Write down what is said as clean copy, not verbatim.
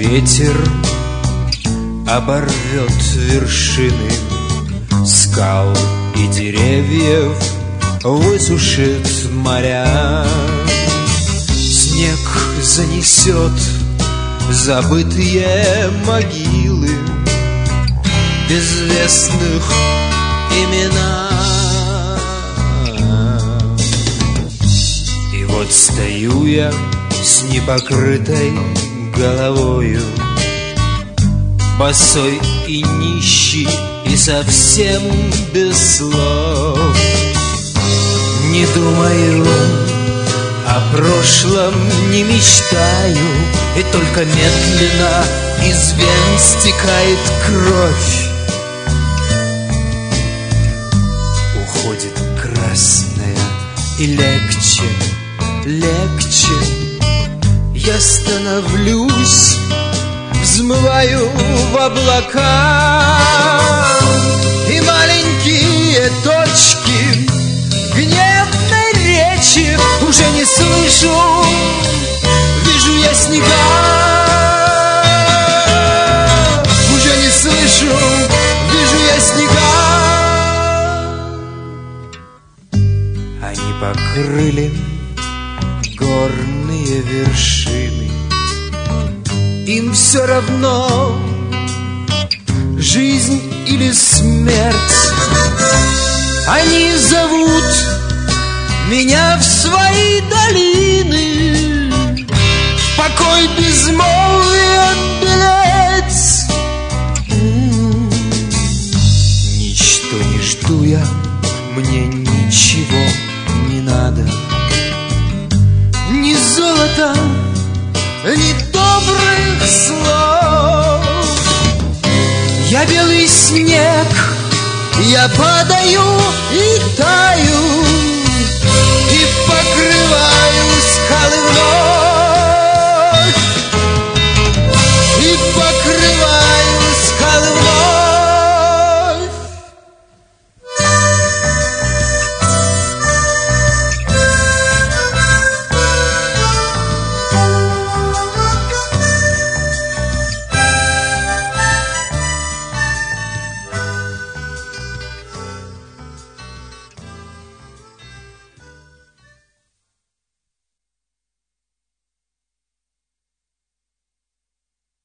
ветер оборвет вершины скал и деревьев, высушит моря. Снег занесет забытые могилы, безвестных имена. И вот стою я с непокрытой головою, босой и нищий, и совсем без слов. Не думаю о прошлом, не мечтаю, и только медленно из вен стекает кровь. Уходит красная, и легче, легче я становлюсь, взмываю в облака, и маленькие точки гневной речи уже не слышу, вижу я снега. Уже не слышу, вижу я снега. Они покрыли горные вершины, им все равно, жизнь или смерть. Они зовут меня в свои долины, покой безмолвия белец. Ничто не жду я, мне ничего не надо, ни золота, ни добрых слов. Я белый снег, я падаю и таю, и покрываю скалы вновь.